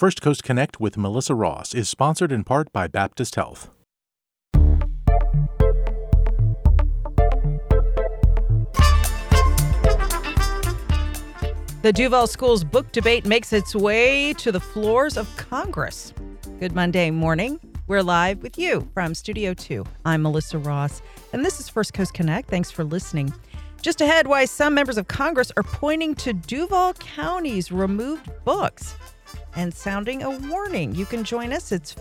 First Coast Connect with Melissa Ross is sponsored in part by Baptist Health. The Duval Schools book debate makes its way to the floors of Congress. Good Monday morning. We're live with you from Studio 2. I'm Melissa Ross, and this is First Coast Connect. Thanks for listening. Just ahead, why some members of Congress are pointing to Duval County's removed books and sounding a warning. You can join us. It's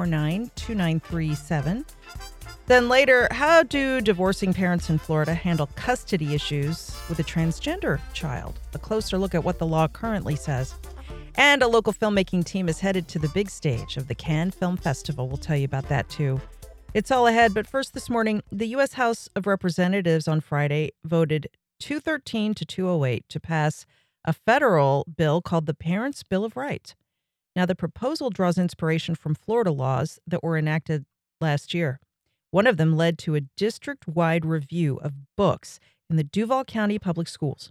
549-2937. Then later, how do divorcing parents in Florida handle custody issues with a transgender child? A closer look at what the law currently says. And a local filmmaking team is headed to the big stage of the Cannes Film Festival. We'll tell you about that, too. It's all ahead, but first this morning, the U.S. House of Representatives on Friday voted 213 to 208 to pass a federal bill called the Parents' Bill of Rights. Now, the proposal draws inspiration from Florida laws that were enacted last year. One of them led to a district-wide review of books in the Duval County Public Schools.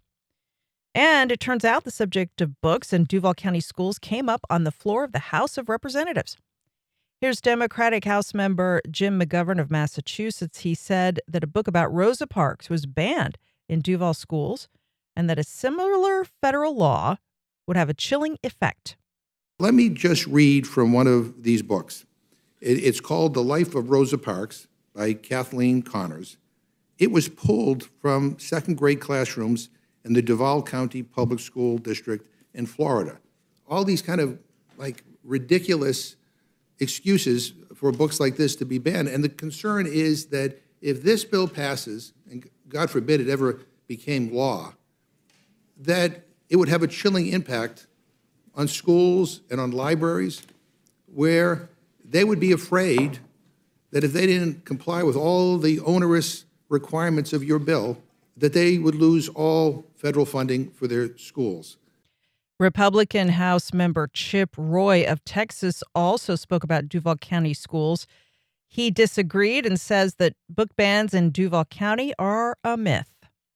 And it turns out the subject of books in Duval County schools came up on the floor of the House of Representatives. Here's Democratic House member Jim McGovern of Massachusetts. He said that a book about Rosa Parks was banned in Duval schools and that a similar federal law would have a chilling effect. Let me just read from one of these books. It's called The Life of Rosa Parks by Kathleen Connors. It was pulled from second grade classrooms in the Duval County Public School District in Florida. All these kind of ridiculous excuses for books like this to be banned. And the concern is that if this bill passes, and God forbid it ever became law, that it would have a chilling impact on schools and on libraries where they would be afraid that if they didn't comply with all the onerous requirements of your bill, that they would lose all federal funding for their schools. Republican House member Chip Roy of Texas also spoke about Duval County schools. He disagreed and says that book bans in Duval County are a myth.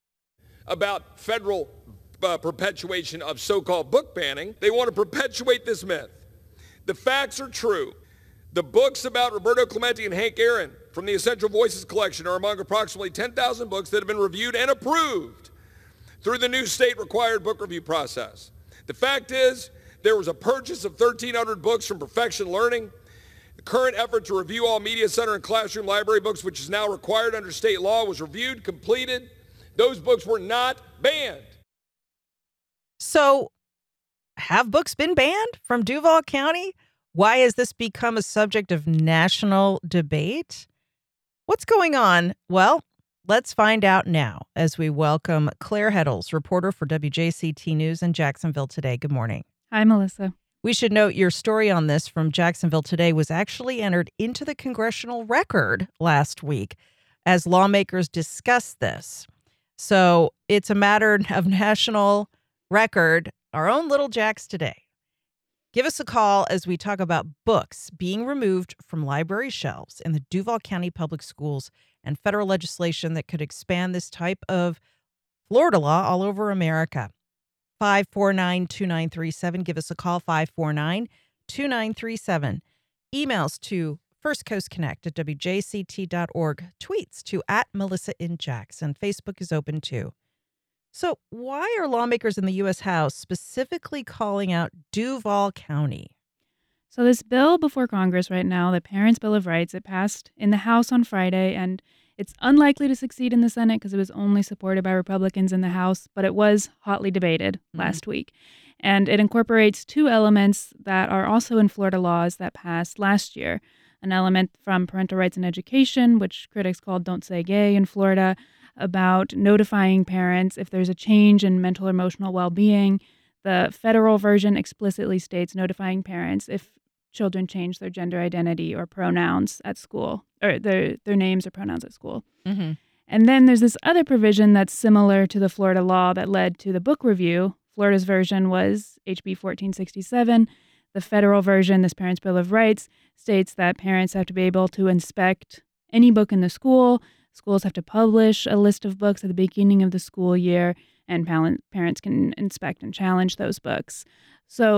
About federal perpetuation of so-called book banning, they want to perpetuate this myth. The facts are true. The books about Roberto Clemente and Hank Aaron from the Essential Voices collection are among approximately 10,000 books that have been reviewed and approved through the new state-required book review process. The fact is, there was a purchase of 1,300 books from Perfection Learning. The current effort to review all media center and classroom library books, which is now required under state law, was reviewed, completed. Those books were not banned. So, have books been banned from Duval County? Why has this become a subject of national debate? What's going on? Well, let's find out now as we welcome Claire Heddles, reporter for WJCT News in Jacksonville Today. Good morning. Hi, Melissa. We should note your story on this from Jacksonville Today was actually entered into the congressional record last week as lawmakers discussed this. So it's a matter of national record, our own little Jacks Today. Give us a call as we talk about books being removed from library shelves in the Duval County Public Schools and federal legislation that could expand this type of Florida law all over America. 549-2937. Give us a call, 549-2937. Emails to firstcoastconnect@wjct.org. Tweets to @MelissaInJackson. Facebook is open too. So why are lawmakers in the U.S. House specifically calling out Duval County? So this bill before Congress right now, the Parents' Bill of Rights, it passed in the House on Friday, and it's unlikely to succeed in the Senate because it was only supported by Republicans in the House, but it was hotly debated last week. And it incorporates two elements that are also in Florida laws that passed last year. An element from parental rights in education, which critics called Don't Say Gay in Florida, about notifying parents if there's a change in mental or emotional well-being. The federal version explicitly states notifying parents if children change their gender identity or pronouns at school, or their names or pronouns at school. Mm-hmm. And then there's this other provision that's similar to the Florida law that led to the book review. Florida's version was HB 1467. The federal version, this Parents' Bill of Rights, states that parents have to be able to inspect any book in the school. Schools have to publish a list of books at the beginning of the school year, and parents can inspect and challenge those books. So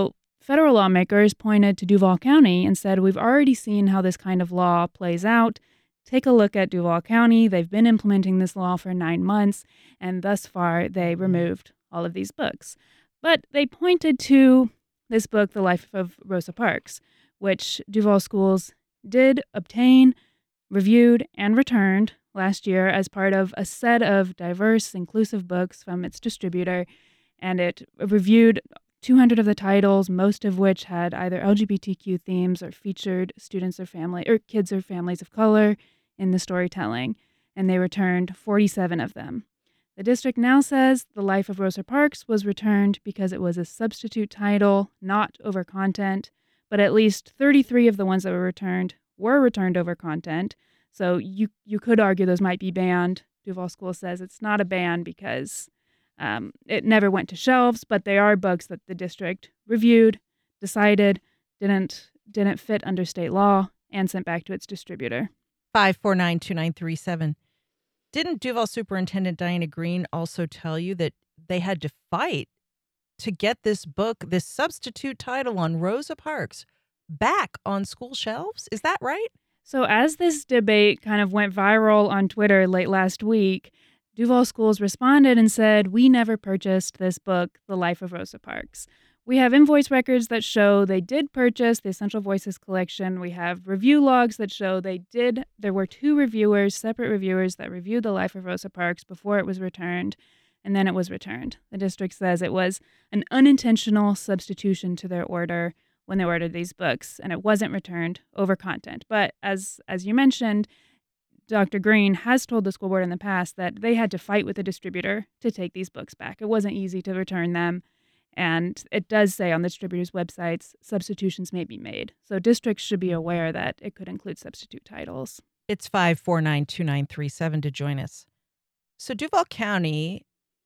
federal lawmakers pointed to Duval County and said, we've already seen how this kind of law plays out. Take a look at Duval County. They've been implementing this law for 9 months, and thus far they removed all of these books. But they pointed to this book, The Life of Rosa Parks, which Duval Schools did obtain, reviewed, and returned last year as part of a set of diverse, inclusive books from its distributor, and it reviewed 200 of the titles, most of which had either LGBTQ themes or featured students or family or kids or families of color in the storytelling, and they returned 47 of them. The district now says The Life of Rosa Parks was returned because it was a substitute title, not over content, but at least 33 of the ones that were returned over content. So you could argue those might be banned. Duval School says it's not a ban because it never went to shelves, but they are books that the district reviewed, decided didn't fit under state law, and sent back to its distributor. 5492937. Didn't Duval Superintendent Diana Green also tell you that they had to fight to get this book, this substitute title on Rosa Parks, back on school shelves? Is that right? So as this debate kind of went viral on Twitter late last week, Duval Schools responded and said, we never purchased this book, The Life of Rosa Parks. We have invoice records that show they did purchase the Essential Voices collection. We have review logs that show they did. There were 2 reviewers, separate reviewers, that reviewed The Life of Rosa Parks before it was returned, and then it was returned. The district says it was an unintentional substitution to their order when they ordered these books, and it wasn't returned over content. But as you mentioned, Dr. Green has told the school board in the past that they had to fight with the distributor to take these books back. It wasn't easy to return them. And it does say on the distributor's websites, substitutions may be made. So districts should be aware that it could include substitute titles. It's 5492937 to join us. So Duval County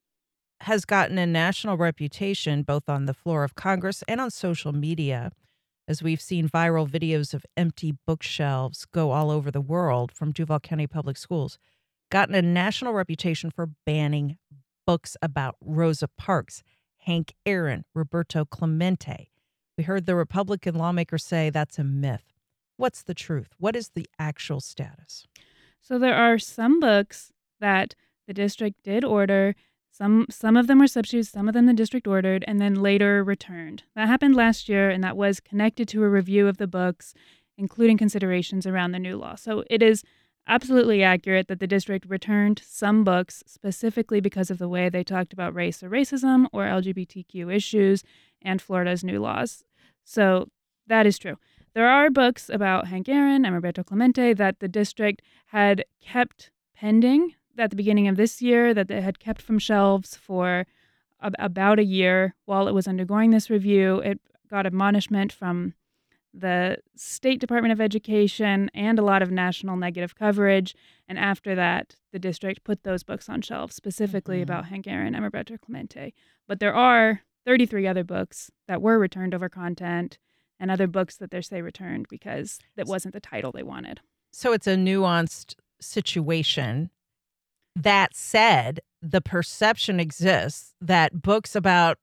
has gotten a national reputation both on the floor of Congress and on social media, as we've seen viral videos of empty bookshelves go all over the world from Duval County Public Schools. Gotten a national reputation for banning books about Rosa Parks, Hank Aaron, Roberto Clemente. We heard the Republican lawmaker say that's a myth. What's the truth? What is the actual status? So there are some books that the district did order. Some of them were substitutes, some of them the district ordered, and then later returned. That happened last year, and that was connected to a review of the books, including considerations around the new law. So it is absolutely accurate that the district returned some books specifically because of the way they talked about race or racism or LGBTQ issues and Florida's new laws. So that is true. There are books about Hank Aaron and Roberto Clemente that the district had kept pending at the beginning of this year, that they had kept from shelves for about a year while it was undergoing this review. It got admonishment from the State Department of Education and a lot of national negative coverage. And after that, the district put those books on shelves, specifically about Hank Aaron and Roberto Clemente. But there are 33 other books that were returned over content and other books that they say returned because that wasn't the title they wanted. So it's a nuanced situation. That said, the perception exists that books about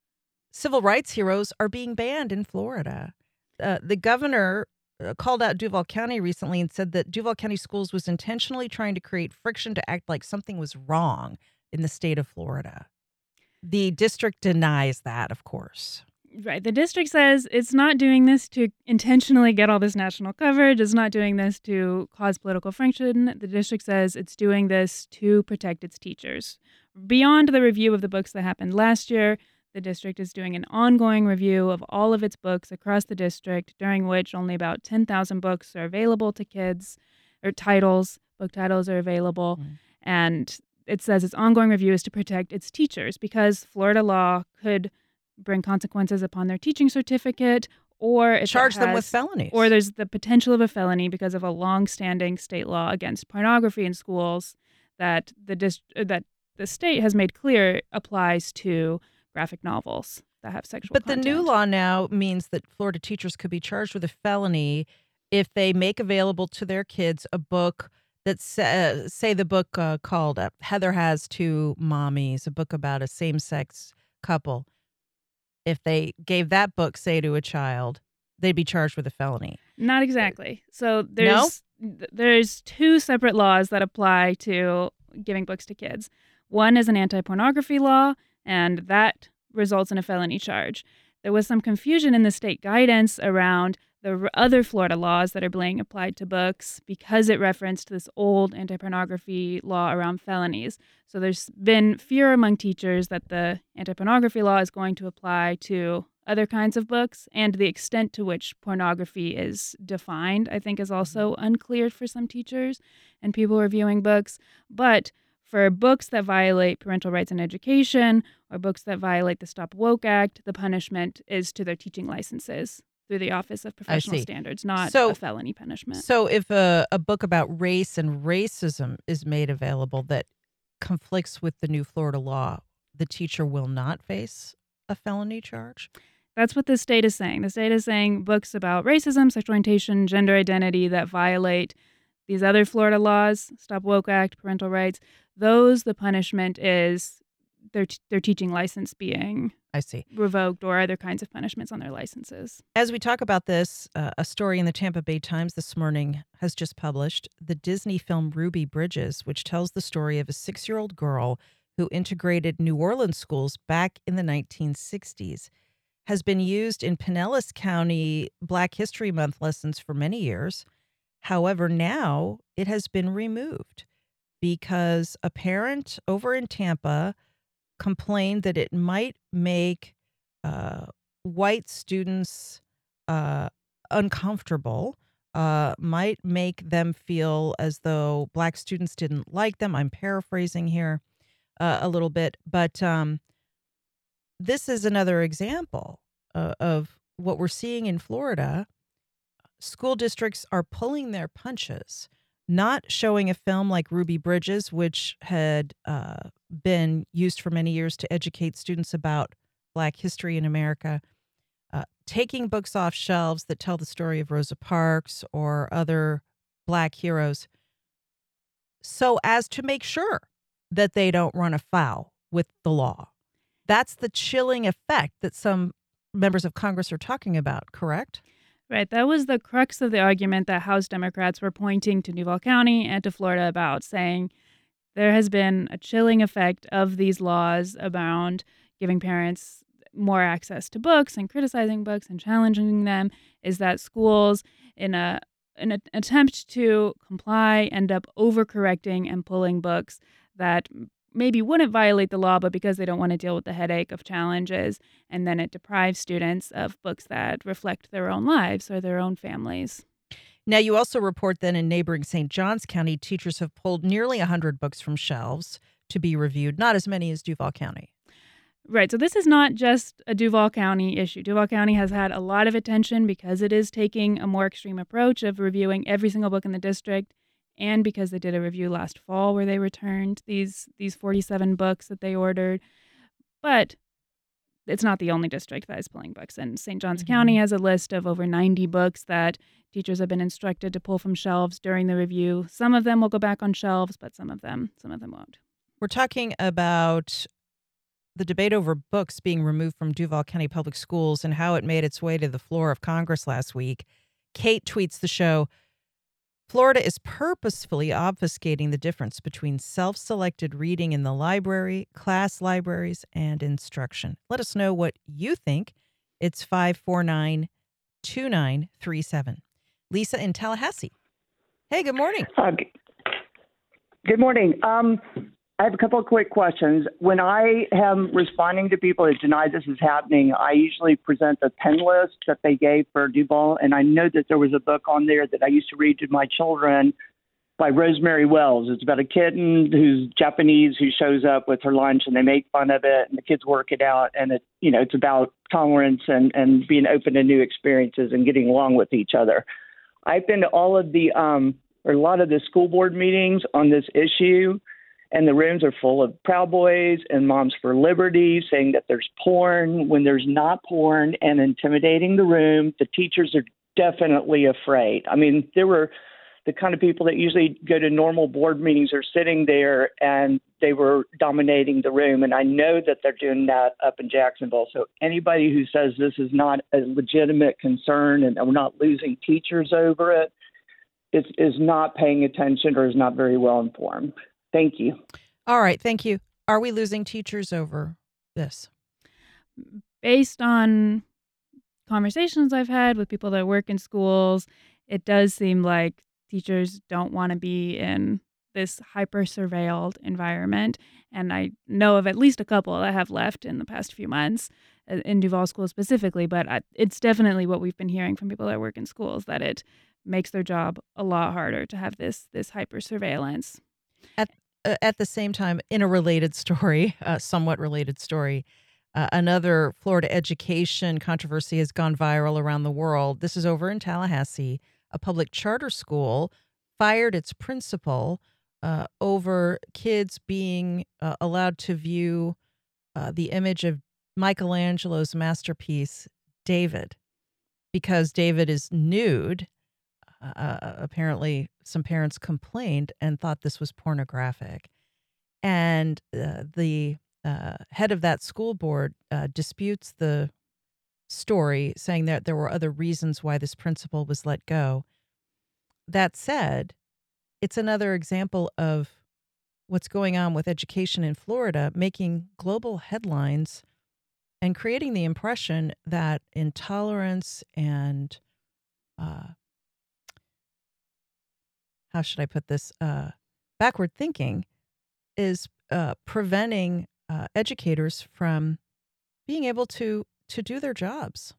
civil rights heroes are being banned in Florida. The governor called out Duval County recently and said that Duval County Schools was intentionally trying to create friction to act like something was wrong in the state of Florida. The district denies that, of course. Right. The district says it's not doing this to intentionally get all this national coverage. It's not doing this to cause political friction. The district says it's doing this to protect its teachers. Beyond the review of the books that happened last year, the district is doing an ongoing review of all of its books across the district, during which only about 10,000 books are available to kids, or book titles are available. And it says its ongoing review is to protect its teachers because Florida law could bring consequences upon their teaching certificate, or charge them with felonies. Or there's the potential of a felony because of a long-standing state law against pornography in schools that the state has made clear applies to graphic novels that have sexual content. But the new law now means that Florida teachers could be charged with a felony if they make available to their kids a book that say the book called Heather Has Two Mommies, a book about a same-sex couple. if they gave that book, say, to a child, they'd be charged with a felony. Not exactly. So there's two separate laws that apply to giving books to kids. One is an anti-pornography law, and that results in a felony charge. There was some confusion in the state guidance around the other Florida laws that are being applied to books because it referenced this old anti-pornography law around felonies. So there's been fear among teachers that the anti-pornography law is going to apply to other kinds of books, and the extent to which pornography is defined, I think, is also unclear for some teachers and people reviewing books. But for books that violate parental rights in education or books that violate the Stop Woke Act, the punishment is to their teaching licenses through the Office of Professional Standards, not a felony punishment. So if a book about race and racism is made available that conflicts with the new Florida law, the teacher will not face a felony charge? That's what the state is saying. The state is saying books about racism, sexual orientation, gender identity that violate these other Florida laws, Stop Woke Act, parental rights, those, the punishment is their teaching license being revoked or other kinds of punishments on their licenses. As we talk about this, a story in the Tampa Bay Times this morning has just published the Disney film Ruby Bridges, which tells the story of a 6-year-old girl who integrated New Orleans schools back in the 1960s. Has been used in Pinellas County Black History Month lessons for many years. However, now it has been removed because a parent over in Tampa complained that it might make white students uncomfortable, might make them feel as though Black students didn't like them. I'm paraphrasing here a little bit, but this is another example of what we're seeing in Florida. School districts are pulling their punches, not showing a film like Ruby Bridges, which had been used for many years to educate students about Black history in America, taking books off shelves that tell the story of Rosa Parks or other Black heroes, so as to make sure that they don't run afoul with the law. That's the chilling effect that some members of Congress are talking about, correct? Right. That was the crux of the argument that House Democrats were pointing to Duval County and to Florida about, saying there has been a chilling effect of these laws around giving parents more access to books and criticizing books and challenging them, is that schools, in an attempt to comply, end up overcorrecting and pulling books that maybe wouldn't violate the law, but because they don't want to deal with the headache of challenges, and then it deprives students of books that reflect their own lives or their own families. Now, you also report that in neighboring St. Johns County, teachers have pulled nearly 100 books from shelves to be reviewed, not as many as Duval County. Right. So this is not just a Duval County issue. Duval County has had a lot of attention because it is taking a more extreme approach of reviewing every single book in the district, and because they did a review last fall where they returned these 47 books that they ordered. But it's not the only district that is pulling books. And St. Johns County has a list of over 90 books that teachers have been instructed to pull from shelves during the review. Some of them will go back on shelves, but some of them won't. We're talking about the debate over books being removed from Duval County Public Schools and how it made its way to the floor of Congress last week. Kate tweets the show, Florida is purposefully obfuscating the difference between self-selected reading in the library, class libraries, and instruction. Let us know what you think. It's 549-2937. Lisa in Tallahassee. Hey, good morning. Good morning. I have a couple of quick questions. When I am responding to people that deny this is happening, I usually present the pen list that they gave for Duval, and I know that there was a book on there that I used to read to my children by Rosemary Wells. It's about a kitten who's Japanese who shows up with her lunch, and they make fun of it, and the kids work it out, and it's about tolerance and being open to new experiences and getting along with each other. I've been to all of the or a lot of the school board meetings on this issue, and the rooms are full of Proud Boys and Moms for Liberty saying that there's porn when there's not porn, and intimidating the room. The teachers are definitely afraid. I mean, the the kind of people that usually go to normal board meetings are sitting there, and they were dominating the room. And I know that they're doing that up in Jacksonville. So anybody who says this is not a legitimate concern and we're not losing teachers over it is not paying attention or is not very well informed. Thank you. All right. Thank you. Are we losing teachers over this? Based on conversations I've had with people that work in schools, it does seem like teachers don't want to be in this hyper-surveilled environment. And I know of at least a couple that have left in the past few months in Duval schools specifically, but it's definitely what we've been hearing from people that work in schools, that it makes their job a lot harder to have this hyper-surveillance. At the same time, in a related story, somewhat related story, another Florida education controversy has gone viral around the world. This is over in Tallahassee. A public charter school fired its principal over kids being allowed to view the image of Michelangelo's masterpiece, David, because David is nude. Apparently, some parents complained and thought this was pornographic. And the head of that school board disputes the story, saying that there were other reasons why this principal was let go. That said, it's another example of what's going on with education in Florida, making global headlines and creating the impression that intolerance and how should I put this? Backward thinking is preventing educators from being able to do their jobs.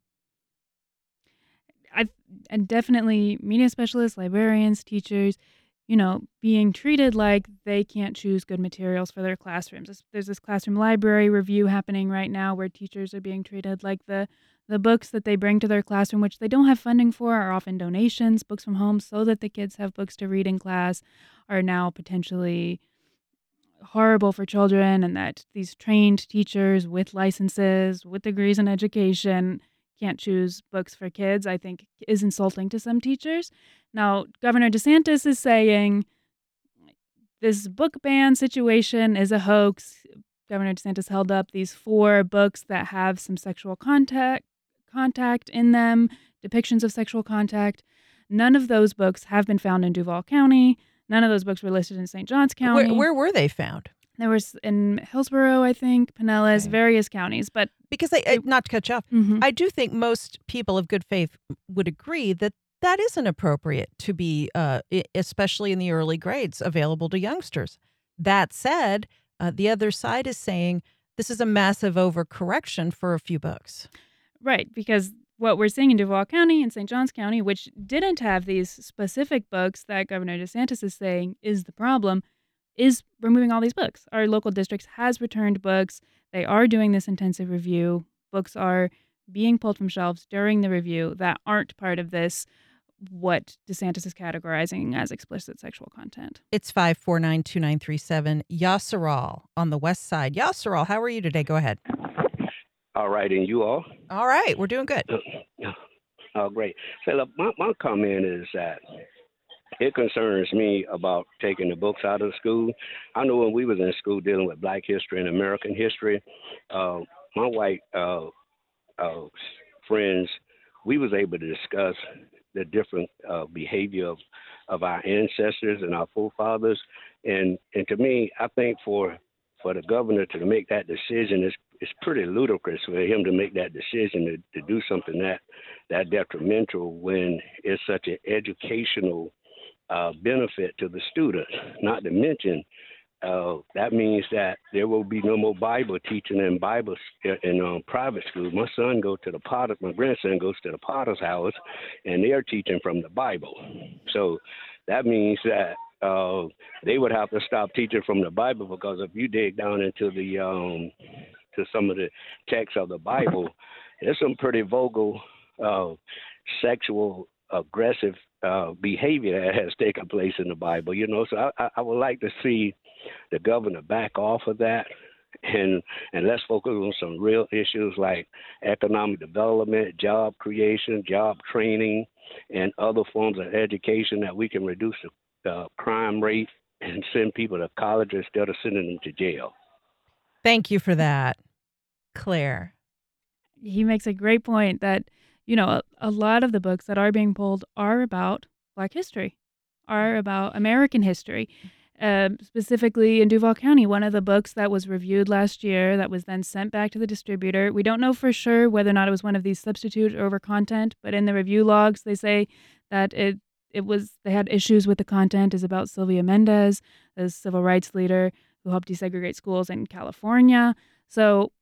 And definitely media specialists, librarians, teachers, being treated like they can't choose good materials for their classrooms. There's this classroom library review happening right now where teachers are being treated like the books that they bring to their classroom, which they don't have funding for, are often donations, books from home, so that the kids have books to read in class, are now potentially horrible for children, and that these trained teachers with licenses, with degrees in education, can't choose books for kids, I think is insulting to some teachers. Now, Governor DeSantis is saying this book ban situation is a hoax. Governor DeSantis held up these 4 books that have some sexual contact in them, depictions of sexual contact. None of those books have been found in Duval County. None of those books were listed in St. Johns County. Where were they found? There was in Hillsborough, I think, Pinellas, various counties. But because not to cut you off, I do think most people of good faith would agree that that isn't appropriate to be, especially in the early grades, available to youngsters. That said, the other side is saying this is a massive overcorrection for a few books. Right, because what we're seeing in Duval County and St. Johns County, which didn't have these specific books that Governor DeSantis is saying is the problem, is removing all these books. Our local districts has returned books. They are doing this intensive review. Books are being pulled from shelves during the review that aren't part of this, what DeSantis is categorizing as explicit sexual content. It's 549-2937. Yasseral on the west side. Yasseral, how are you today? Go ahead. All right, and you all? All right, we're doing good. Oh, great. So look, my comment is that it concerns me about taking the books out of school. I know when we was in school dealing with Black history and American history, my white friends, we was able to discuss the different behavior of our ancestors and our forefathers. And to me, I think for the governor to make that decision it's pretty ludicrous for him to make that decision to do something that detrimental when it's such an educational benefit to the students. Not to mention, that means that there will be no more Bible teaching in private school. My grandson goes to the Potter's house, and they're teaching from the Bible. So that means that they would have to stop teaching from the Bible, because if you dig down into the to some of the texts of the Bible, there's some pretty vulgar, sexual, aggressive behavior that has taken place in the Bible. So I would like to see the governor back off of that, and let's focus on some real issues like economic development, job creation, job training, and other forms of education that we can reduce the crime rate and send people to college instead of sending them to jail. Thank you for that, Claire. He makes a great point that, a lot of the books that are being pulled are about Black history, are about American history. Specifically in Duval County, one of the books that was reviewed last year that was then sent back to the distributor. We don't know for sure whether or not it was one of these substitute over content, but in the review logs, they say that they had issues with the content, is about Sylvia Mendez, a civil rights leader who helped desegregate schools in California. So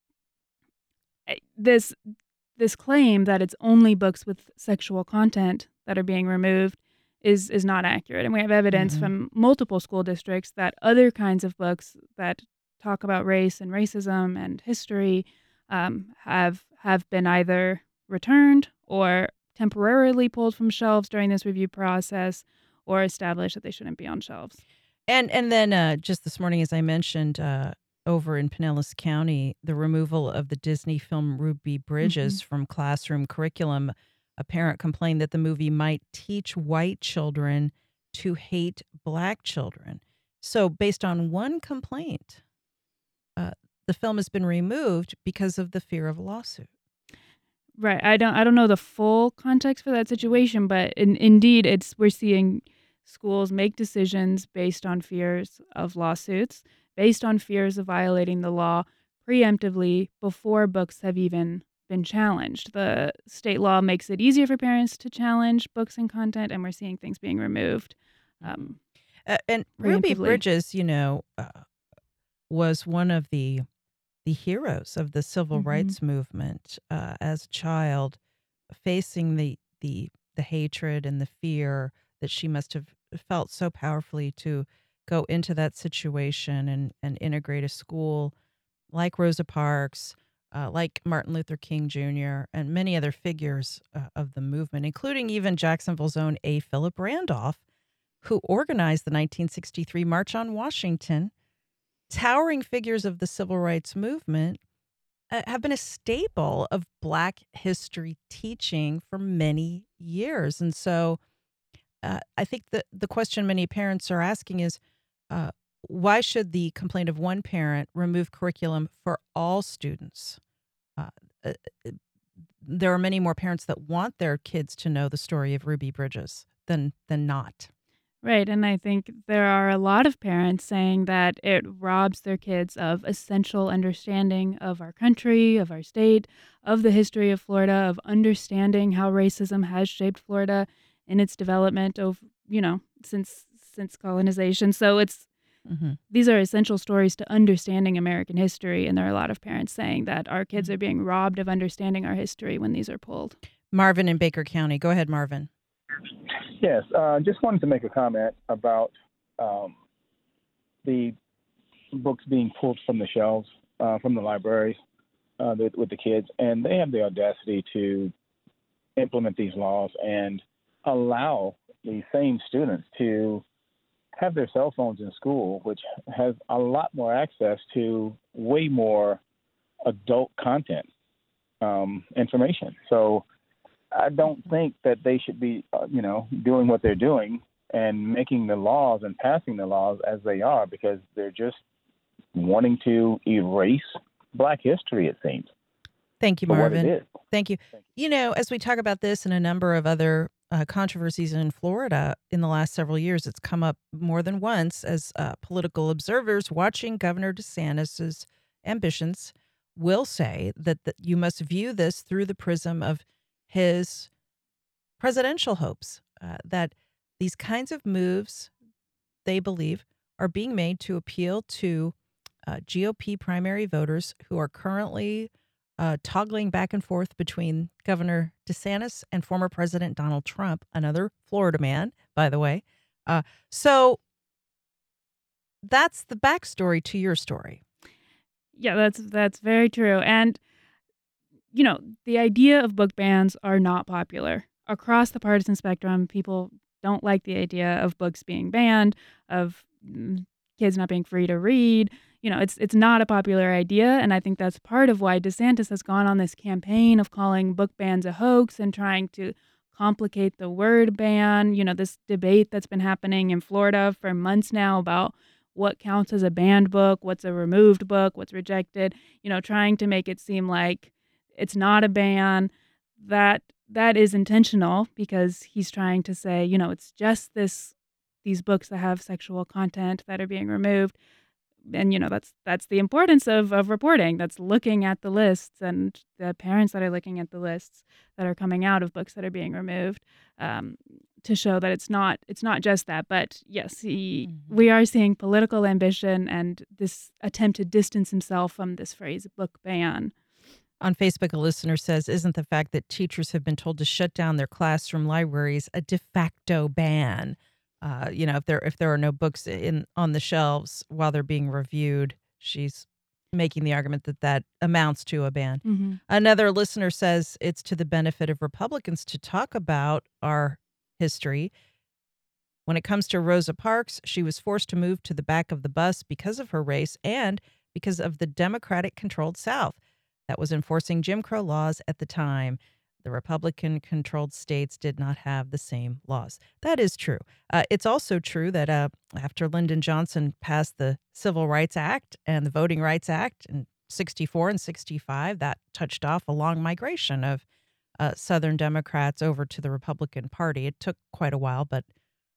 this claim that it's only books with sexual content that are being removed is not accurate. And we have evidence from multiple school districts that other kinds of books that talk about race and racism and history have been either returned or temporarily pulled from shelves during this review process, or established that they shouldn't be on shelves. And then just this morning, as I mentioned, over in Pinellas County, the removal of the Disney film Ruby Bridges from classroom curriculum. A parent complained that the movie might teach white children to hate Black children. So based on one complaint, the film has been removed because of the fear of a lawsuit. Right. I don't know the full context for that situation, but indeed, we're seeing schools make decisions based on fears of lawsuits, based on fears of violating the law preemptively before books have even been challenged. The state law makes it easier for parents to challenge books and content, and we're seeing things being removed. And Ruby Bridges, was one of the heroes of the civil rights movement as a child, facing the hatred and the fear that she must have felt so powerfully to go into that situation and integrate a school like Rosa Parks, like Martin Luther King Jr., and many other figures of the movement, including even Jacksonville's own A. Philip Randolph, who organized the 1963 March on Washington. Towering figures of the civil rights movement have been a staple of Black history teaching for many years. And so I think the question many parents are asking is, why should the complaint of one parent remove curriculum for all students? There are many more parents that want their kids to know the story of Ruby Bridges than not. Right. And I think there are a lot of parents saying that it robs their kids of essential understanding of our country, of our state, of the history of Florida, of understanding how racism has shaped Florida in its development since colonization. So these are essential stories to understanding American history. And there are a lot of parents saying that our kids are being robbed of understanding our history when these are pulled. Marvin in Baker County. Go ahead, Marvin. Yes, just wanted to make a comment about the books being pulled from the shelves, from the libraries with the kids, and they have the audacity to implement these laws and allow the same students to have their cell phones in school, which has a lot more access to way more adult content information. So I don't think that they should be, doing what they're doing and making the laws and passing the laws as they are, because they're just wanting to erase Black history, it seems. Thank you, Marvin. Thank you. As we talk about this and a number of other controversies in Florida in the last several years, it's come up more than once as political observers watching Governor DeSantis' ambitions will say that you must view this through the prism of his presidential hopes, that these kinds of moves, they believe, are being made to appeal to GOP primary voters who are currently toggling back and forth between Governor DeSantis and former President Donald Trump, another Florida man, by the way. So that's the backstory to your story. Yeah, that's very true. And the idea of book bans are not popular. Across the partisan spectrum, people don't like the idea of books being banned, of kids not being free to read. It's not a popular idea, and I think that's part of why DeSantis has gone on this campaign of calling book bans a hoax and trying to complicate the word ban. This debate that's been happening in Florida for months now about what counts as a banned book, what's a removed book, what's rejected, trying to make it seem like it's not a ban. That is intentional because he's trying to say, it's just these books that have sexual content that are being removed. And, that's the importance of reporting. That's looking at the lists and the parents that are looking at the lists that are coming out of books that are being removed to show that it's not just that. But yes, we are seeing political ambition and this attempt to distance himself from this phrase, book ban. On Facebook, a listener says, isn't the fact that teachers have been told to shut down their classroom libraries a de facto ban? If there are no books on the shelves while they're being reviewed, she's making the argument that amounts to a ban. Mm-hmm. Another listener says it's to the benefit of Republicans to talk about our history. When it comes to Rosa Parks, she was forced to move to the back of the bus because of her race and because of the Democratic-controlled South that was enforcing Jim Crow laws at the time. The Republican-controlled states did not have the same laws. That is true. It's also true that after Lyndon Johnson passed the Civil Rights Act and the Voting Rights Act in 64 and 65, that touched off a long migration of Southern Democrats over to the Republican Party. It took quite a while, but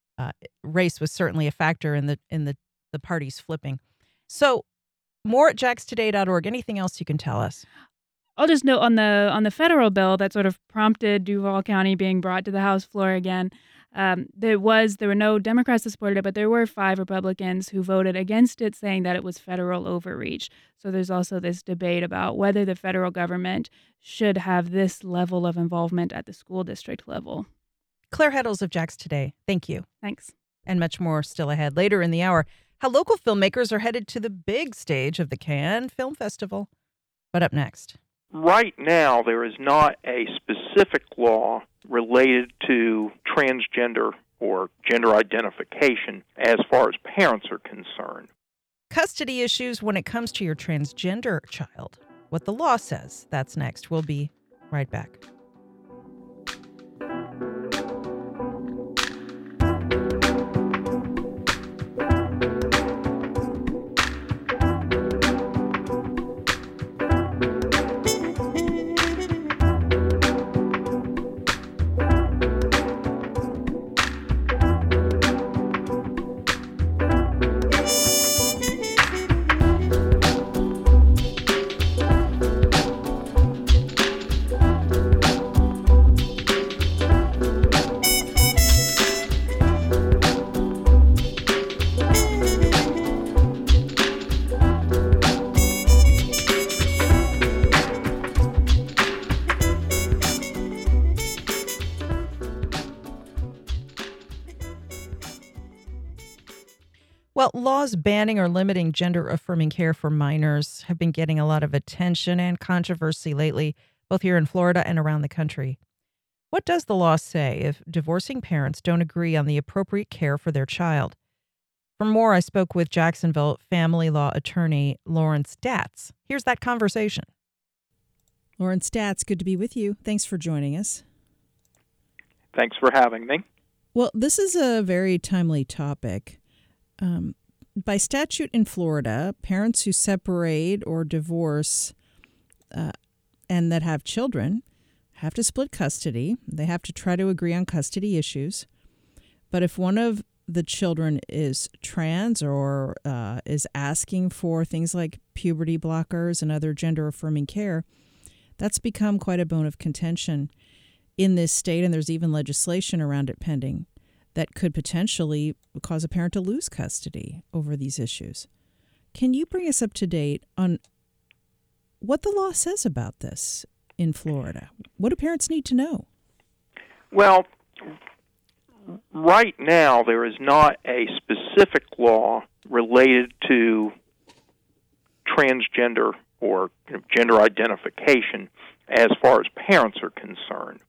race was certainly a factor in the party's flipping. So more at jaxtoday.org. Anything else you can tell us? I'll just note on the federal bill that sort of prompted Duval County being brought to the House floor again. There were no Democrats that supported it, but there were 5 Republicans who voted against it, saying that it was federal overreach. So there's also this debate about whether the federal government should have this level of involvement at the school district level. Claire Heddles of Jax Today, thank you. Thanks. And much more still ahead. Later in the hour, how local filmmakers are headed to the big stage of the Cannes Film Festival. But up next. Right now, there is not a specific law related to transgender or gender identification as far as parents are concerned. Custody issues when it comes to your transgender child. What the law says. That's next. We'll be right back. Well, laws banning or limiting gender-affirming care for minors have been getting a lot of attention and controversy lately, both here in Florida and around the country. What does the law say if divorcing parents don't agree on the appropriate care for their child? For more, I spoke with Jacksonville family law attorney Lawrence Statz. Here's that conversation. Lawrence Statz, good to be with you. Thanks for joining us. Thanks for having me. Well, this is a very timely topic. By statute in Florida, parents who separate or divorce and that have children have to split custody. They have to try to agree on custody issues. But if one of the children is trans or is asking for things like puberty blockers and other gender-affirming care, that's become quite a bone of contention in this state, and there's even legislation around it pending that could potentially cause a parent to lose custody over these issues. Can you bring us up to date on what the law says about this in Florida? What do parents need to know? Well, right now there is not a specific law related to transgender or gender identification as far as parents are concerned.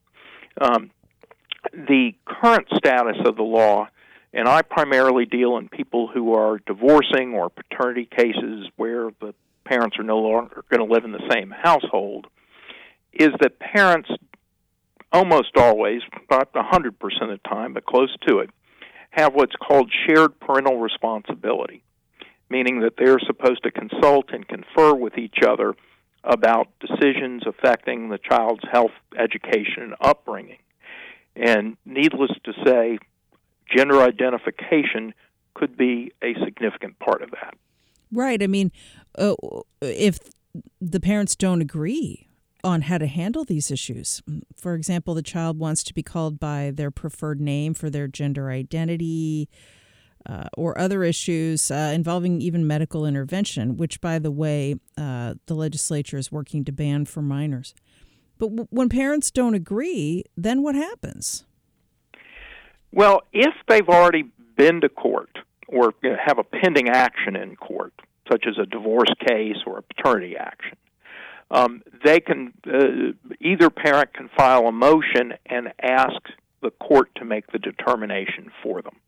The current status of the law, and I primarily deal in people who are divorcing or paternity cases where the parents are no longer going to live in the same household, is that parents almost always, not 100% of the time, but close to it, have what's called shared parental responsibility, meaning that they're supposed to consult and confer with each other about decisions affecting the child's health, education, and upbringing. And needless to say, gender identification could be a significant part of that. Right. I mean, if the parents don't agree on how to handle these issues, for example, the child wants to be called by their preferred name for their gender identity, or other issues involving even medical intervention, which, by the way, the legislature is working to ban for minors. But when parents don't agree, then what happens? Well, if they've already been to court or have a pending action in court, such as a divorce case or a paternity action, they can either parent can file a motion and ask the court to make the determination for them.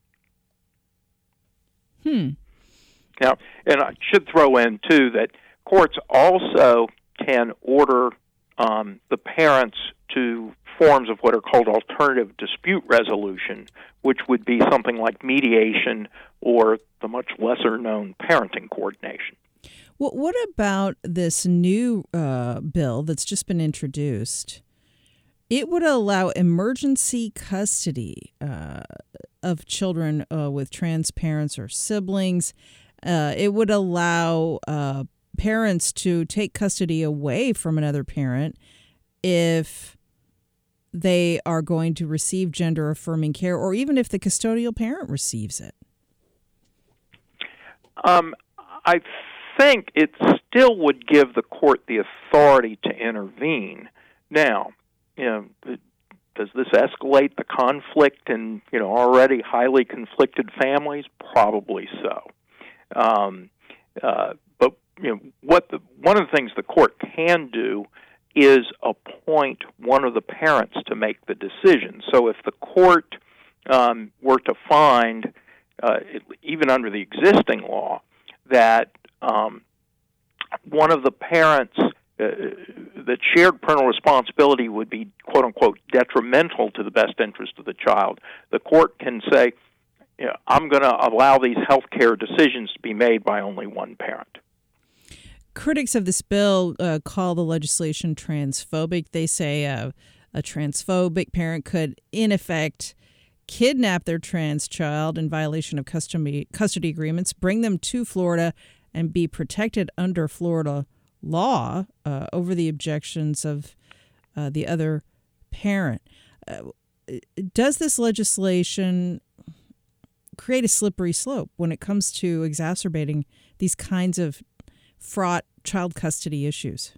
Now, and I should throw in, too, that courts also can order the parents to forms of what are called alternative dispute resolution, which would be something like mediation or the much lesser-known parenting coordination. Well, what about this new bill that's just been introduced? It would allow emergency custody of children with trans parents or siblings. It would allow parents to take custody away from another parent if they are going to receive gender-affirming care, or even if the custodial parent receives it. I think it still would give the court the authority to intervene. Now, does this escalate the conflict in already highly conflicted families? Probably so. But one of the things the court can do is appoint one of the parents to make the decision. So if the court were to find, even under the existing law, that one of the parents, that shared parental responsibility would be, quote-unquote, detrimental to the best interest of the child, the court can say, I'm going to allow these health care decisions to be made by only one parent. Critics of this bill call the legislation transphobic. They say a transphobic parent could, in effect, kidnap their trans child in violation of custody agreements, bring them to Florida, and be protected under Florida law over the objections of the other parent. Does this legislation create a slippery slope when it comes to exacerbating these kinds of fraught child custody issues?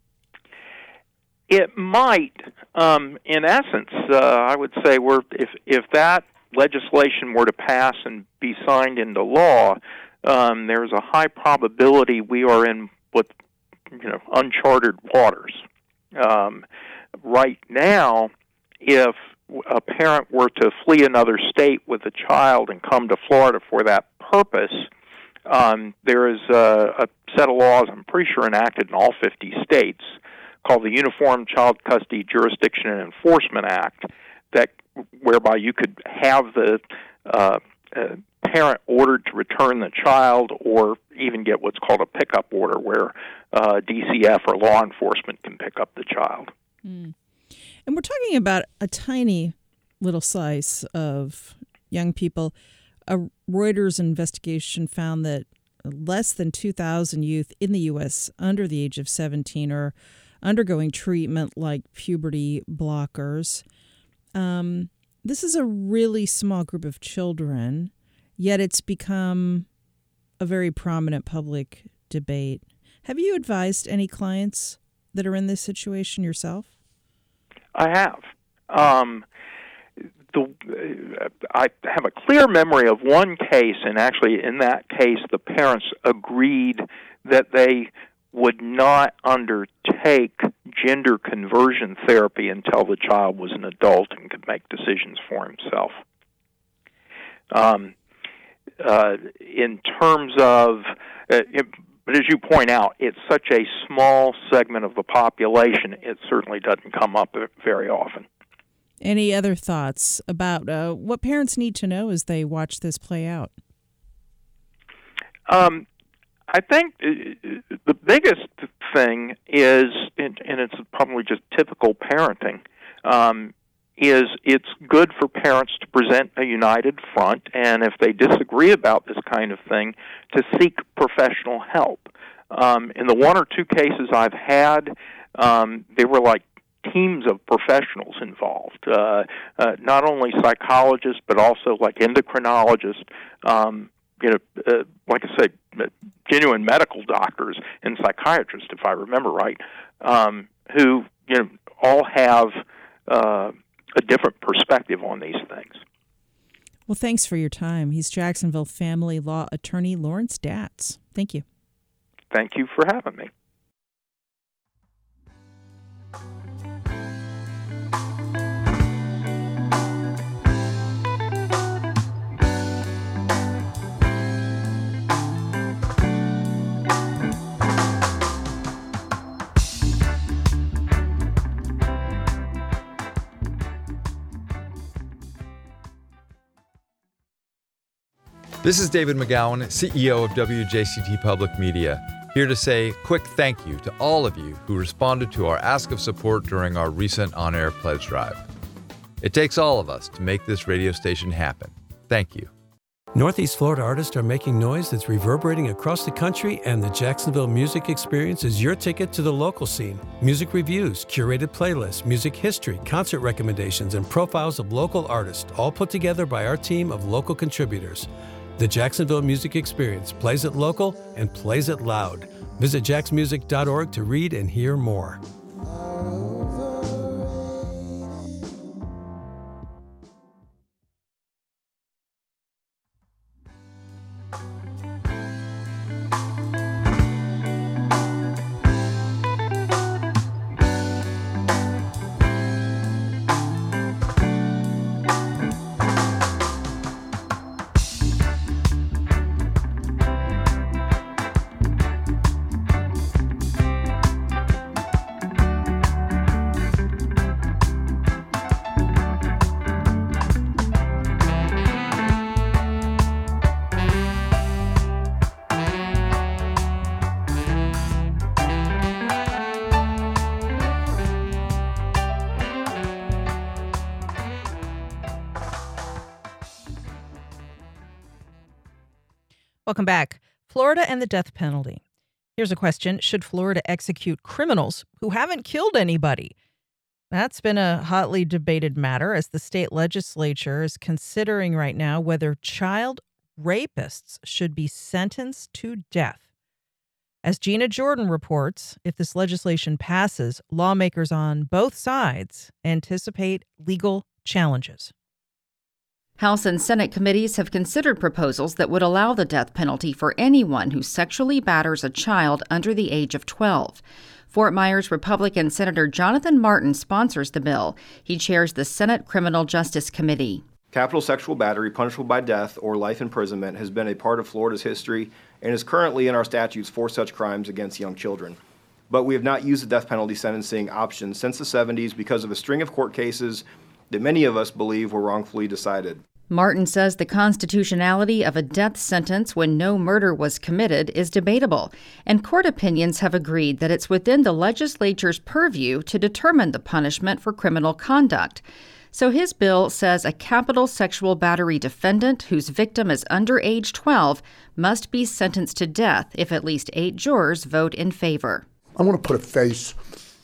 It might. In essence, I would say if that legislation were to pass and be signed into law, there's a high probability we are in uncharted waters. Right now, if a parent were to flee another state with a child and come to Florida for that purpose, there is a set of laws, I'm pretty sure enacted in all 50 states, called the Uniform Child Custody Jurisdiction and Enforcement Act, whereby you could have the parent ordered to return the child, or even get what's called a pickup order, where DCF or law enforcement can pick up the child. Mm. And we're talking about a tiny little slice of young people. A Reuters investigation found that less than 2,000 youth in the U.S. under the age of 17 are undergoing treatment like puberty blockers. This is a really small group of children, yet it's become a very prominent public debate. Have you advised any clients that are in this situation yourself? I have. I have a clear memory of one case, and actually in that case the parents agreed that they would not undertake gender conversion therapy until the child was an adult and could make decisions for himself. In terms of, but as you point out, it's such a small segment of the population, it certainly doesn't come up very often. Any other thoughts about what parents need to know as they watch this play out? I think the biggest thing is, and it's probably just typical parenting, is it's good for parents to present a united front, and if they disagree about this kind of thing, to seek professional help. In the one or two cases I've had, they were like teams of professionals involved, not only psychologists, but also like endocrinologists, like I say, genuine medical doctors and psychiatrists, if I remember right, who all have a different perspective on these things. Well, thanks for your time. He's Jacksonville family law attorney Lawrence Datz. Thank you. Thank you for having me. This is David McGowan, CEO of WJCT Public Media, here to say quick thank you to all of you who responded to our ask of support during our recent on-air pledge drive. It takes all of us to make this radio station happen. Thank you. Northeast Florida artists are making noise that's reverberating across the country, and the Jacksonville Music Experience is your ticket to the local scene. Music reviews, curated playlists, music history, concert recommendations, and profiles of local artists, all put together by our team of local contributors. The Jacksonville Music Experience plays it local and plays it loud. Visit jacksmusic.org to read and hear more. Welcome back. Florida and the death penalty. Here's a question. Should Florida execute criminals who haven't killed anybody? That's been a hotly debated matter as the state legislature is considering right now whether child rapists should be sentenced to death. As Gina Jordan reports, if this legislation passes, lawmakers on both sides anticipate legal challenges. House and Senate committees have considered proposals that would allow the death penalty for anyone who sexually batters a child under the age of 12. Fort Myers Republican Senator Jonathan Martin sponsors the bill. He chairs the Senate Criminal Justice Committee. Capital sexual battery punishable by death or life imprisonment has been a part of Florida's history and is currently in our statutes for such crimes against young children. But we have not used the death penalty sentencing option since the 70s because of a string of court cases that many of us believe were wrongfully decided. Martin says the constitutionality of a death sentence when no murder was committed is debatable, and court opinions have agreed that it's within the legislature's purview to determine the punishment for criminal conduct. So his bill says a capital sexual battery defendant whose victim is under age 12 must be sentenced to death if at least 8 jurors vote in favor. I want to put a face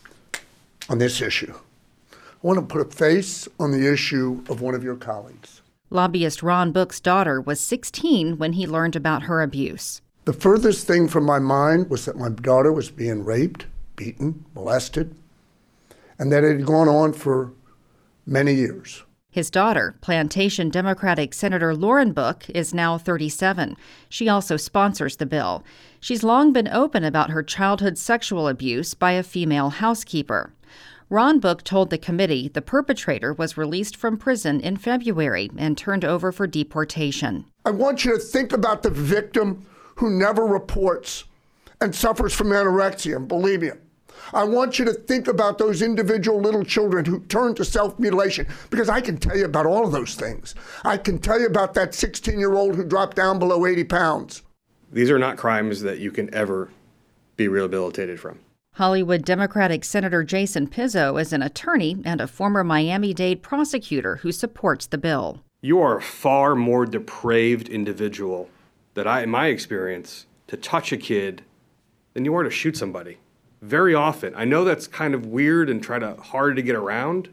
on this issue. I want to put a face on the issue of one of your colleagues. Lobbyist Ron Book's daughter was 16 when he learned about her abuse. The furthest thing from my mind was that my daughter was being raped, beaten, molested, and that it had gone on for many years. His daughter, Plantation Democratic Senator Lauren Book, is now 37. She also sponsors the bill. She's long been open about her childhood sexual abuse by a female housekeeper. Ron Book told the committee the perpetrator was released from prison in February and turned over for deportation. I want you to think about the victim who never reports and suffers from anorexia and bulimia. I want you to think about those individual little children who turn to self-mutilation, because I can tell you about all of those things. I can tell you about that 16-year-old who dropped down below 80 pounds. These are not crimes that you can ever be rehabilitated from. Hollywood Democratic Senator Jason Pizzo is an attorney and a former Miami-Dade prosecutor who supports the bill. You are a far more depraved individual in my experience, to touch a kid than you are to shoot somebody. Very often. I know that's kind of weird and hard to get around,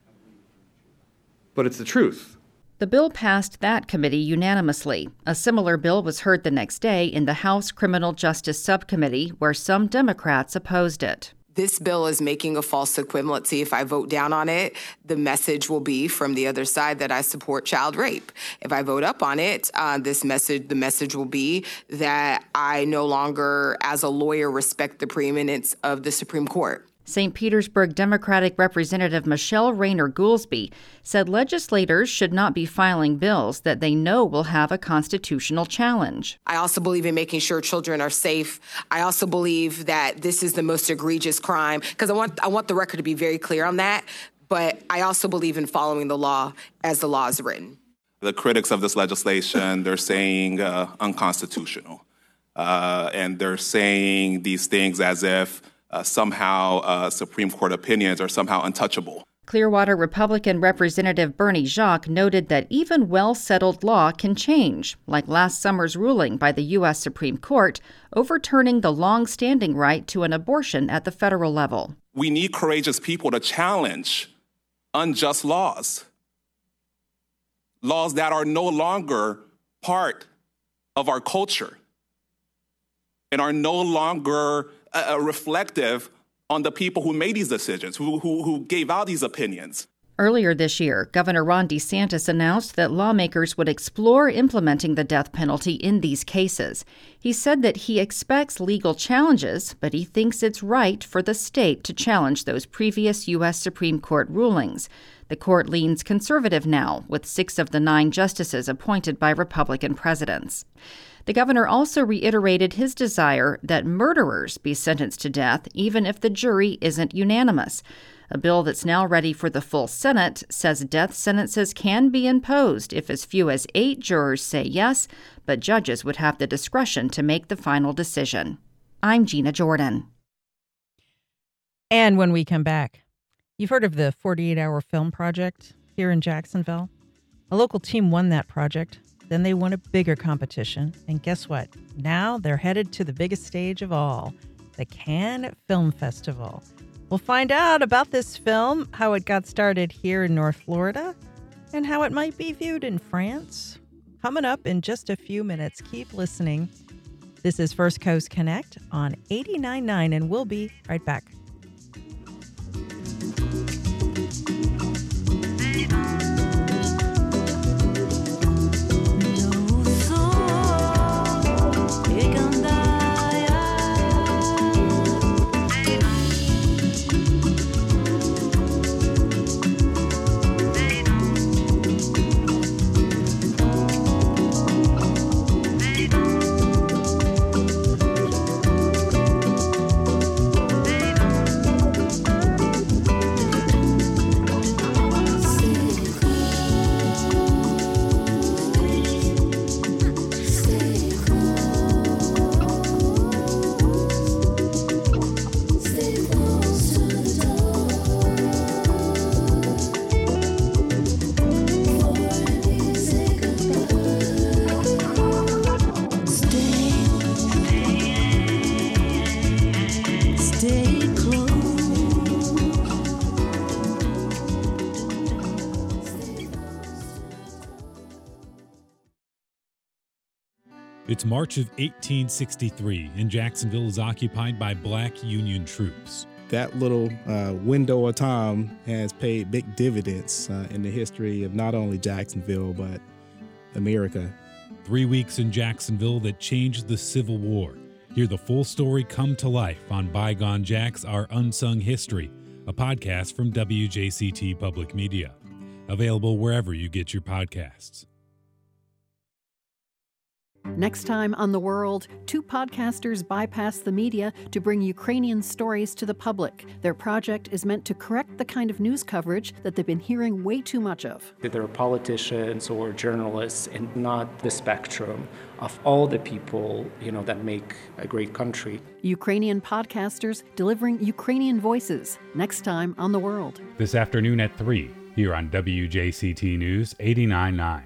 but it's the truth. The bill passed that committee unanimously. A similar bill was heard the next day in the House Criminal Justice Subcommittee, where some Democrats opposed it. This bill is making a false equivalency. If I vote down on it, the message will be from the other side that I support child rape. If I vote up on it, the message will be that I no longer, as a lawyer, respect the preeminence of the Supreme Court. St. Petersburg Democratic Representative Michelle Rayner Goolsby said legislators should not be filing bills that they know will have a constitutional challenge. I also believe in making sure children are safe. I also believe that this is the most egregious crime, because I want the record to be very clear on that, but I also believe in following the law as the law is written. The critics of this legislation, they're saying unconstitutional, and they're saying these things as if somehow Supreme Court opinions are somehow untouchable. Clearwater Republican Representative Bernie Jacques noted that even well-settled law can change, like last summer's ruling by the U.S. Supreme Court overturning the long-standing right to an abortion at the federal level. We need courageous people to challenge unjust laws that are no longer part of our culture and are no longer reflective on the people who made these decisions, who gave out these opinions. Earlier this year, Governor Ron DeSantis announced that lawmakers would explore implementing the death penalty in these cases. He said that he expects legal challenges, but he thinks it's right for the state to challenge those previous U.S. Supreme Court rulings. The court leans conservative now, with 6 of the 9 justices appointed by Republican presidents. The governor also reiterated his desire that murderers be sentenced to death even if the jury isn't unanimous. A bill that's now ready for the full Senate says death sentences can be imposed if as few as 8 jurors say yes, but judges would have the discretion to make the final decision. I'm Gina Jordan. And when we come back, you've heard of the 48-hour film project here in Jacksonville? A local team won that project. Then they won a bigger competition. And guess what? Now they're headed to the biggest stage of all, the Cannes Film Festival. We'll find out about this film, how it got started here in North Florida, and how it might be viewed in France. Coming up in just a few minutes. Keep listening. This is First Coast Connect on 89.9, and we'll be right back. It's March of 1863, and Jacksonville is occupied by Black Union troops. That little window of time has paid big dividends in the history of not only Jacksonville, but America. 3 weeks in Jacksonville that changed the Civil War. Hear the full story come to life on Bygone Jacks, Our Unsung History, a podcast from WJCT Public Media. Available wherever you get your podcasts. Next time on The World, two podcasters bypass the media to bring Ukrainian stories to the public. Their project is meant to correct the kind of news coverage that they've been hearing way too much of. There are politicians or journalists and not the spectrum of all the people, that make a great country. Ukrainian podcasters delivering Ukrainian voices. Next time on The World. This afternoon at 3, here on WJCT News 89.9.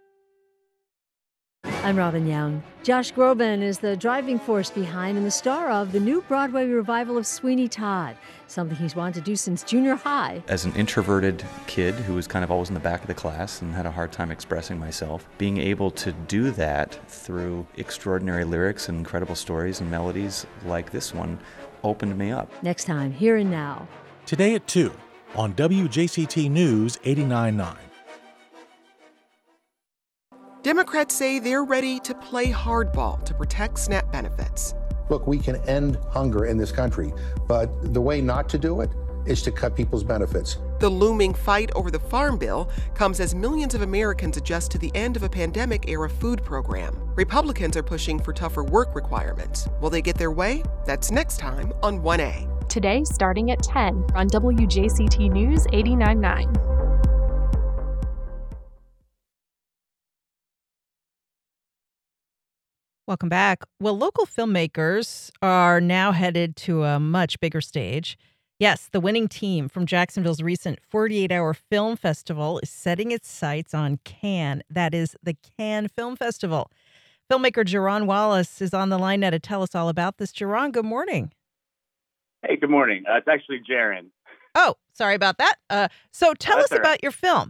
I'm Robin Young. Josh Groban is the driving force behind and the star of the new Broadway revival of Sweeney Todd, something he's wanted to do since junior high. As an introverted kid who was kind of always in the back of the class and had a hard time expressing myself, being able to do that through extraordinary lyrics and incredible stories and melodies like this one opened me up. Next time, Here and Now. Today at 2 on WJCT News 89.9. Democrats say they're ready to play hardball to protect SNAP benefits. Look, we can end hunger in this country, but the way not to do it is to cut people's benefits. The looming fight over the Farm Bill comes as millions of Americans adjust to the end of a pandemic-era food program. Republicans are pushing for tougher work requirements. Will they get their way? That's next time on 1A. Today, starting at 10 on WJCT News 89.9. Welcome back. Well, local filmmakers are now headed to a much bigger stage. Yes, the winning team from Jacksonville's recent 48-hour film festival is setting its sights on Cannes. That is the Cannes Film Festival. Filmmaker Jerron Wallace is on the line now to tell us all about this. Jerron, good morning. Hey, good morning. It's actually Jaron. Oh, sorry about that. So tell us about your film.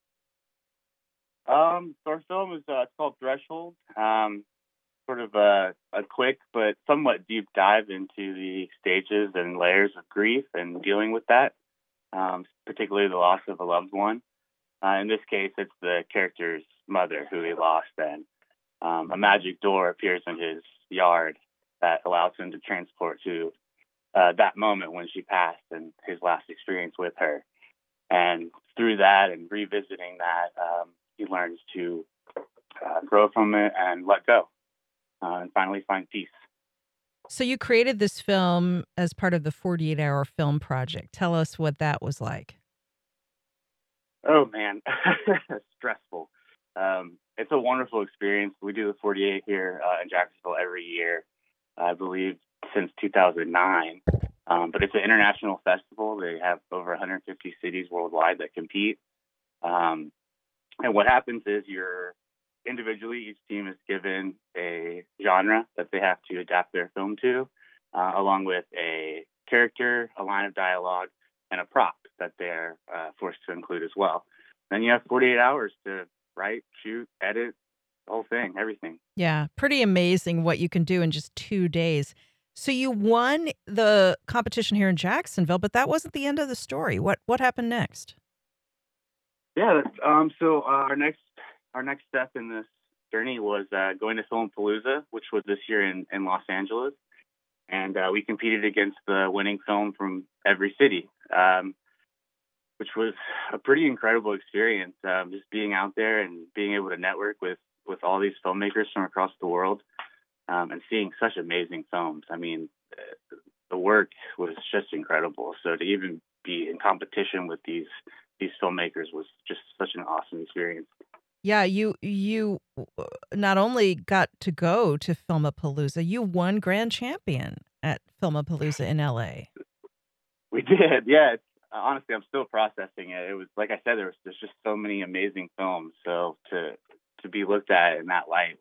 So our film is it's called Threshold. Sort of a quick but somewhat deep dive into the stages and layers of grief and dealing with that, particularly the loss of a loved one. In this case, it's the character's mother who he lost, and a magic door appears in his yard that allows him to transport to that moment when she passed and his last experience with her. And through that and revisiting that, he learns to grow from it and let go. And finally find peace. So you created this film as part of the 48-hour film project. Tell us what that was like. Oh, man. Stressful. It's a wonderful experience. We do the 48 here in Jacksonville every year, I believe, since 2009. But it's an international festival. They have over 150 cities worldwide that compete. And what happens is individually, each team is given a genre that they have to adapt their film to, along with a character, a line of dialogue, and a prop that they're forced to include as well. Then you have 48 hours to write, shoot, edit, the whole thing, everything. Yeah, pretty amazing what you can do in just 2 days. So you won the competition here in Jacksonville, but that wasn't the end of the story. What happened next? Yeah, so our next step in this journey was going to Filmpalooza, which was this year in Los Angeles. And we competed against the winning film from every city, which was a pretty incredible experience, just being out there and being able to network with all these filmmakers from across the world and seeing such amazing films. I mean, the work was just incredible. So to even be in competition with these filmmakers was just such an awesome experience. Yeah, you not only got to go to Filmapalooza, you won Grand Champion at Filmapalooza in LA. We did, yeah. Honestly, I'm still processing it. It was, like I said, there's just so many amazing films. So to be looked at in that light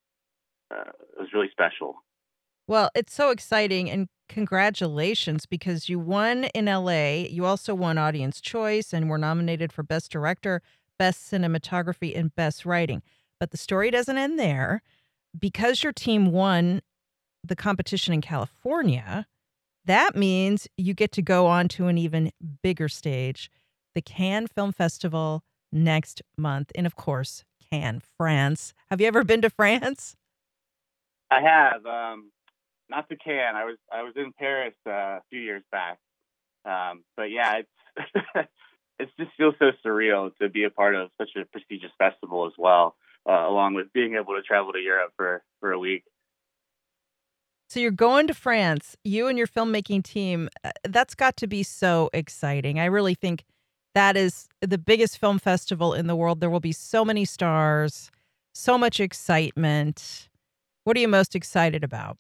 was really special. Well, it's so exciting, and congratulations, because you won in LA. You also won Audience Choice and were nominated for Best Director, Best Cinematography, and Best Writing. But the story doesn't end there. Because your team won the competition in California, that means you get to go on to an even bigger stage, the Cannes Film Festival next month. And of course, Cannes, France. Have you ever been to France? I have. Not to Cannes. I was in Paris a few years back. But yeah, it's it just feels so surreal to be a part of such a prestigious festival as well. along with being able to travel to Europe for a week. So you're going to France, you and your filmmaking team. That's got to be so exciting. I really think that is the biggest film festival in the world. There will be so many stars, so much excitement. What are you most excited about?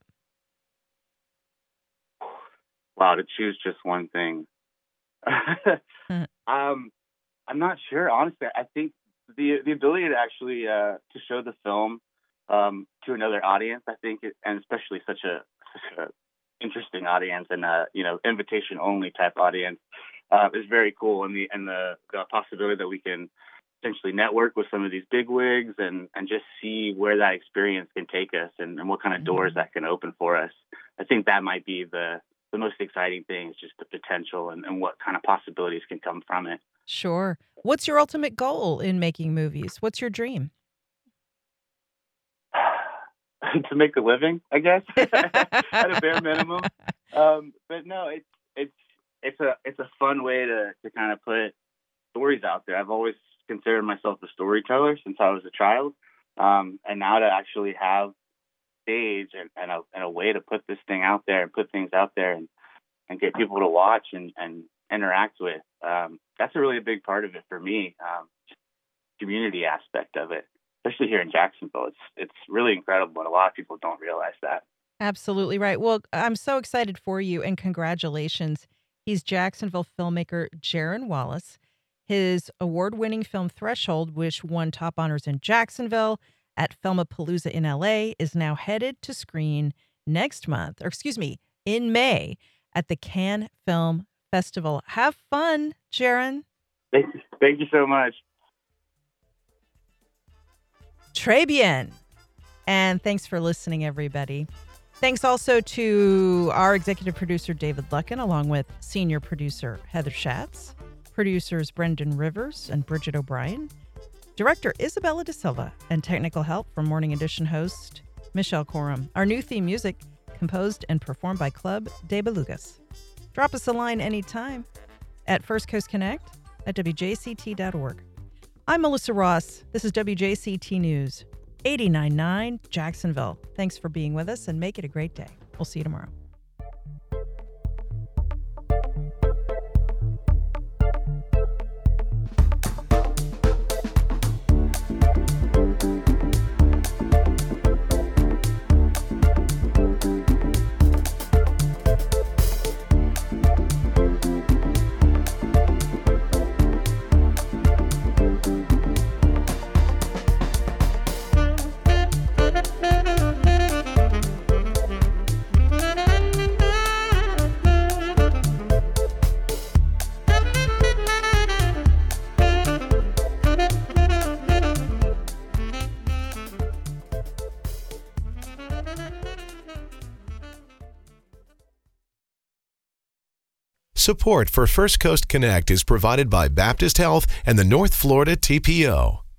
Wow, to choose just one thing. I'm not sure, honestly. I think the ability to actually to show the film to another audience, I think, and especially such a interesting audience and invitation only type audience, is very cool. And the possibility that we can potentially network with some of these bigwigs and just see where that experience can take us and what kind of doors that can open for us. I think that might be the most exciting thing, is just the potential and what kind of possibilities can come from it. Sure. What's your ultimate goal in making movies? What's your dream? To make a living, I guess, at a bare minimum. But no, it's a fun way to kind of put stories out there. I've always considered myself a storyteller since I was a child, and now to actually have stage and a way to put this thing out there and put things out there and get people to watch and interact with. That's a really big part of it for me. Just community aspect of it, especially here in Jacksonville. It's really incredible, and a lot of people don't realize that. Absolutely right. Well, I'm so excited for you, and congratulations. He's Jacksonville filmmaker Jaron Wallace. His award-winning film Threshold, which won top honors in Jacksonville at Filmapalooza in LA, is now headed to screen in May at the Cannes Film Festival. Have fun, Jaron. Thank you so much. Très bien. And thanks for listening, everybody. Thanks also to our executive producer, David Luckin, along with senior producer Heather Schatz, producers Brendan Rivers and Bridget O'Brien, director Isabella Da Silva, and technical help from Morning Edition host Michelle Coram. Our new theme music, composed and performed by Club de Belugas. Drop us a line anytime at firstcoastconnect@wjct.org. I'm Melissa Ross. This is WJCT News, 89.9 Jacksonville. Thanks for being with us, and make it a great day. We'll see you tomorrow. Support for First Coast Connect is provided by Baptist Health and the North Florida TPO.